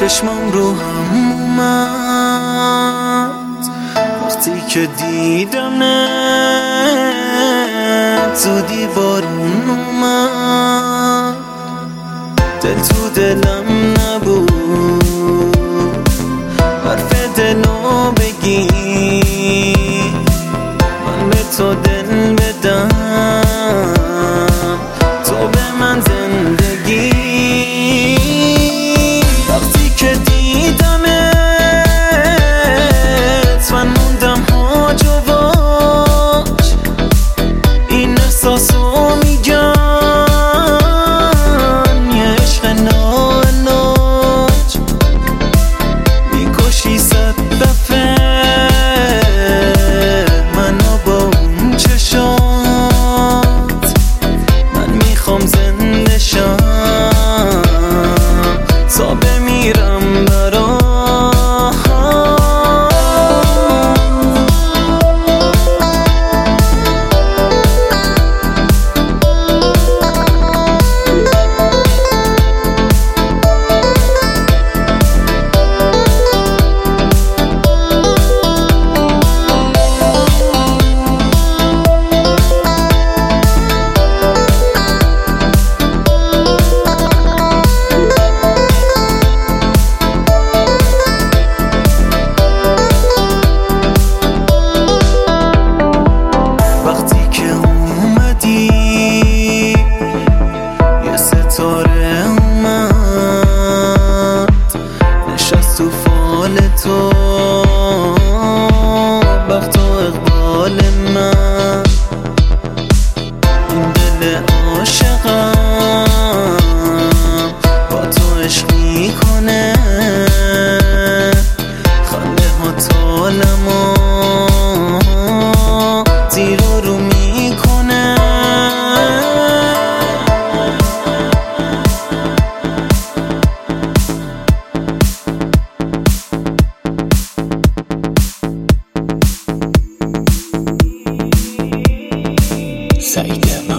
چشمام رو هم اومد وقتی که دیدمت، زودی بارون اومد، دل تو دلم نبود حرف دلو بگی، من به تو دل بدم، تو به من زندگی. وقتی که دیدمت من موندم هاج و واج، این احساسو میگم یه عشق ناعلاج، میکشی 100 دفعه منو با اون چشات، من میخوام زنده شم تا بمیرم برات. تو فال تو بخت و اقبال من، این دل عاشقم با تو عشق میکنه، خنده ها تالمو زیر و رو میکنه. سعید